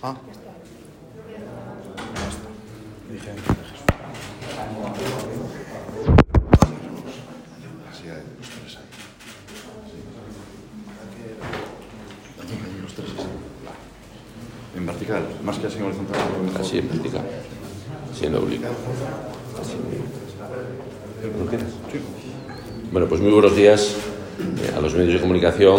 Ah. En vertical, más que así en horizontal. Así en vertical, así en oblicuo. ¿Lo tienes? Sí. Bueno, pues muy buenos días a los medios de comunicación.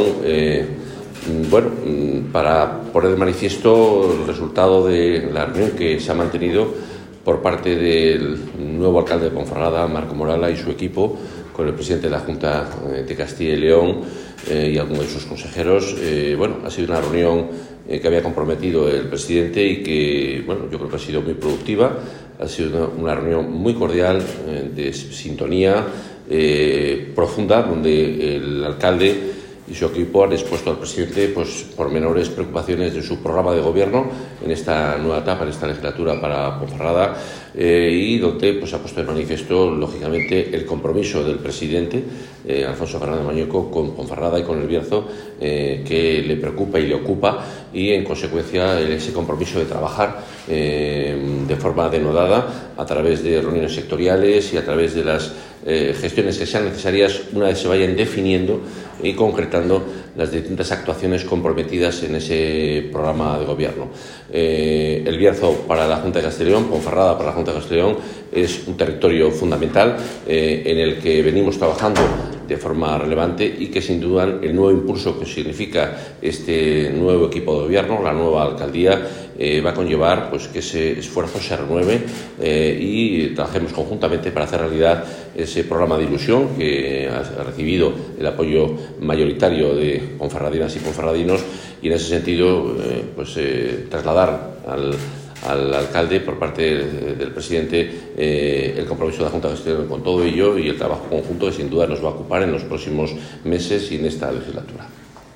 Para poner de manifiesto el resultado de la reunión que se ha mantenido por parte del nuevo alcalde de Ponferrada, Marco Morala, y su equipo, con el presidente de la Junta de Castilla y León y algunos de sus consejeros. Ha sido una reunión que había comprometido el presidente y que, yo creo que ha sido muy productiva. Ha sido una reunión muy cordial, de sintonía profunda, donde el alcalde y su equipo han expuesto al presidente pormenores preocupaciones de su programa de gobierno en esta nueva etapa, en esta legislatura para Ponferrada, y donde ha puesto de manifiesto, lógicamente, el compromiso del presidente, Alfonso Fernández Mañueco, con Ponferrada y con El Bierzo, que le preocupa y le ocupa, y en consecuencia ese compromiso de trabajar de forma denodada a través de reuniones sectoriales y a través de las gestiones que sean necesarias una vez se vayan definiendo y concretando las distintas actuaciones comprometidas en ese programa de gobierno. El Bierzo para la Junta de Castilla y León, Ponferrada para la Junta de Castilla y León, es un territorio fundamental en el que venimos trabajando de forma relevante y que sin duda el nuevo impulso que significa este nuevo equipo de gobierno, la nueva alcaldía, va a conllevar que ese esfuerzo se renueve y trabajemos conjuntamente para hacer realidad ese programa de ilusión que ha recibido el apoyo mayoritario de ponferradinas y ponferradinos, y en ese sentido trasladar al alcalde por parte del presidente el compromiso de la Junta de Castilla y León con todo ello y el trabajo conjunto que sin duda nos va a ocupar en los próximos meses y en esta legislatura.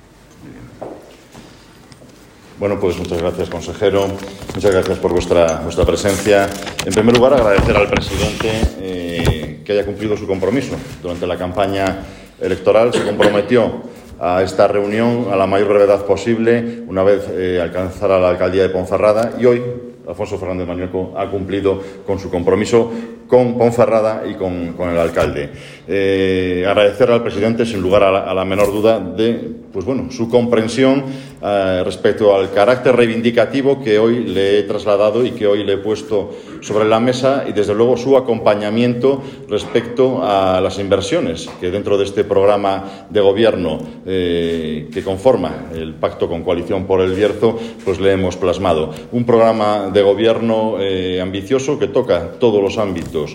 Bueno, pues muchas gracias, consejero. Muchas gracias por vuestra presencia. En primer lugar, agradecer al presidente que haya cumplido su compromiso. Durante la campaña electoral se comprometió a esta reunión a la mayor brevedad posible, una vez alcanzara la alcaldía de Ponferrada, y hoy Alfonso Fernández Mañueco ha cumplido con su compromiso con Ponferrada y con el alcalde. Agradecer al presidente, sin lugar a la menor duda, de su comprensión respecto al carácter reivindicativo que hoy le he trasladado y que hoy le he puesto sobre la mesa, y desde luego su acompañamiento respecto a las inversiones que dentro de este programa de gobierno que conforma el pacto con Coalición por el Bierzo le hemos plasmado. Un programa de gobierno ambicioso que toca todos los ámbitos: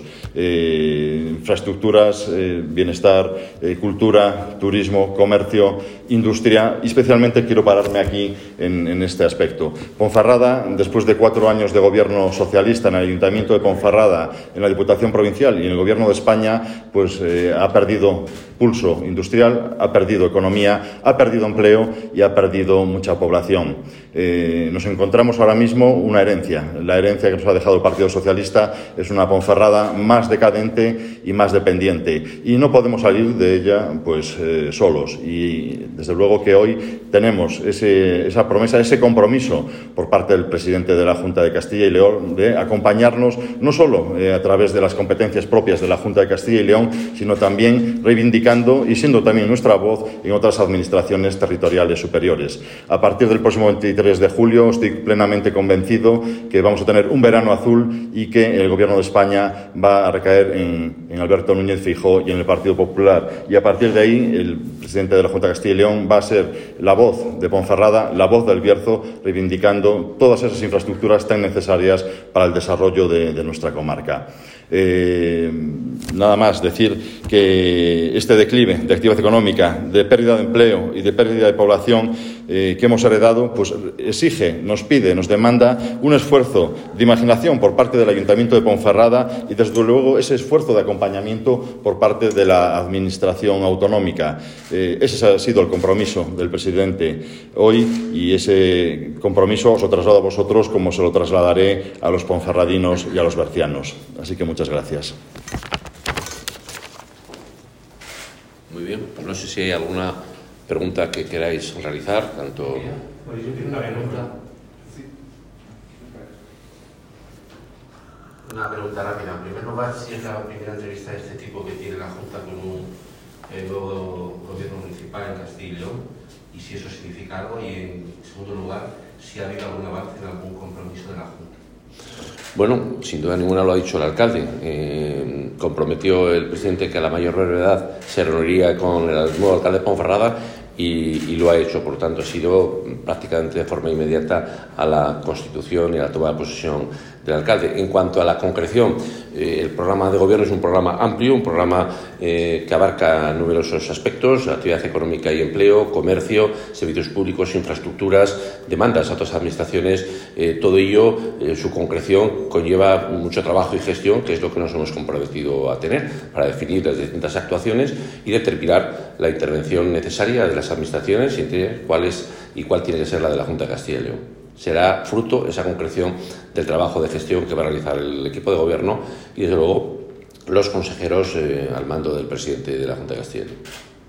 infraestructuras, bienestar, cultura, turismo, comercio, industria, y especialmente quiero pararme aquí en este aspecto. Ponferrada, después de 4 años de gobierno socialista en el Ayuntamiento de Ponferrada, en la Diputación Provincial y en el Gobierno de España, ha perdido pulso industrial, ha perdido economía, ha perdido empleo y ha perdido mucha población. Nos encontramos ahora mismo una herencia. La herencia que nos ha dejado el Partido Socialista es una Ponferrada más decadente y más dependiente, y no podemos salir de ella solos. Y desde luego que hoy tenemos esa promesa, ese compromiso por parte del presidente de la Junta de Castilla y León de acompañarnos no solo a través de las competencias propias de la Junta de Castilla y León, sino también reivindicando y siendo también nuestra voz en otras administraciones territoriales superiores. A partir del próximo 23 de julio estoy plenamente convencido que vamos a tener un verano azul y que el Gobierno de España va a recaer en Alberto Núñez Feijóo y en el Partido Popular. Y a partir de ahí el presidente de la Junta de Castilla y León va a ser la voz de Ponferrada, la voz del Bierzo, reivindicando todas esas infraestructuras tan necesarias para el desarrollo de nuestra comarca. Nada más decir que este declive de actividad económica, de pérdida de empleo y de pérdida de población que hemos heredado, exige, nos pide, nos demanda un esfuerzo de imaginación por parte del Ayuntamiento de Ponferrada y, desde luego, ese esfuerzo de acompañamiento por parte de la Administración autonómica. Ese ha sido el compromiso del presidente hoy, y ese compromiso os lo traslado a vosotros como se lo trasladaré a los ponferradinos y a los bercianos. Así que muchas gracias. Muy bien, pues no sé si hay alguna pregunta que queráis realizar, tanto... Pues yo tengo una pregunta. Una pregunta rápida. En primer lugar, si es la primera entrevista de este tipo que tiene la Junta con un nuevo gobierno municipal en Castilla y León, y si eso significa algo, y en segundo lugar, si ha habido algún avance en algún compromiso de la Junta. Bueno, sin duda ninguna lo ha dicho el alcalde. Comprometió el presidente que a la mayor brevedad se reuniría con el nuevo alcalde de Ponferrada y lo ha hecho. Por tanto, ha sido prácticamente de forma inmediata a la constitución y a la toma de posesión del alcalde. En cuanto a la concreción, el programa de gobierno es un programa amplio, un programa que abarca numerosos aspectos: actividad económica y empleo, comercio, servicios públicos, infraestructuras, demandas a otras administraciones. Todo ello, su concreción conlleva mucho trabajo y gestión, que es lo que nos hemos comprometido a tener para definir las distintas actuaciones y determinar la intervención necesaria de las administraciones y entre cuál tiene que ser la de la Junta de Castilla y León. Será fruto esa concreción del trabajo de gestión que va a realizar el equipo de gobierno y, desde luego, los consejeros al mando del presidente de la Junta de Castilla y León.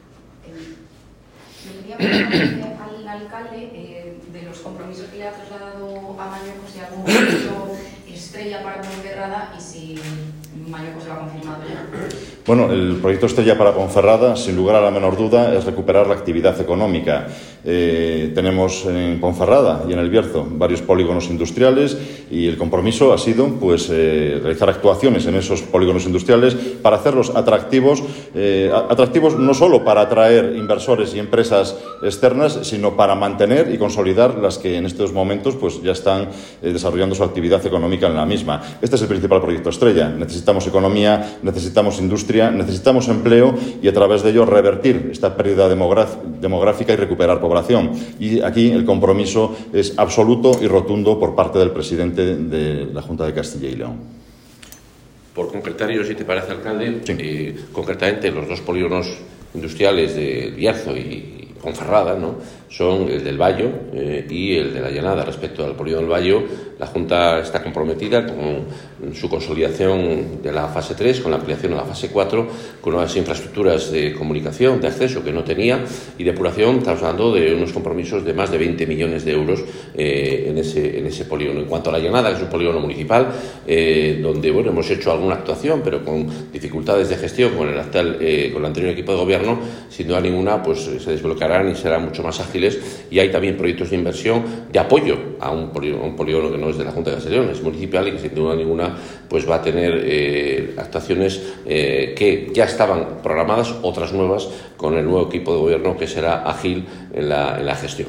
Le quería preguntar al alcalde de los compromisos que le ha trasladado a Mañueco, si hay algún compromiso estrella para Ponferrada y si Mañueco se lo ha confirmado ya. Bueno, el proyecto estrella para Ponferrada, sin lugar a la menor duda, es recuperar la actividad económica. Tenemos en Ponferrada y en El Bierzo varios polígonos industriales y el compromiso ha sido realizar actuaciones en esos polígonos industriales para hacerlos atractivos no solo para atraer inversores y empresas externas, sino para mantener y consolidar las que en estos momentos ya están desarrollando su actividad económica en la misma. Este es el principal proyecto estrella. Necesitamos economía, necesitamos industria, necesitamos empleo y a través de ello revertir esta pérdida demográfica y recuperar población. Y aquí el compromiso es absoluto y rotundo por parte del presidente de la Junta de Castilla y León. Por concretar, si te parece, alcalde, sí. Concretamente los dos polígonos industriales de Bierzo y Ponferrada, ¿no?, son el del Bayo y el de la Llanada. Respecto al polígono del Bayo, la Junta está comprometida con su consolidación de la fase 3, con la ampliación a la fase 4, con nuevas infraestructuras de comunicación, de acceso que no tenía y depuración. Estamos hablando de unos compromisos de más de 20 millones de euros en ese polígono. En cuanto a la Llanada, que es un polígono municipal, donde hemos hecho alguna actuación, pero con dificultades de gestión con el anterior equipo de gobierno, sin duda ninguna se desbloquearán y serán mucho más ágiles. Y hay también proyectos de inversión de apoyo a un polígono que no es de la Junta de Castilla y León, es municipal y que sin duda ninguna va a tener actuaciones que ya estaban programadas, otras nuevas, con el nuevo equipo de gobierno que será ágil en la gestión.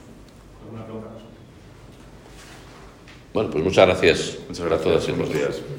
Bueno, pues muchas gracias. Muchas gracias. A todas y a todos. Buenos días.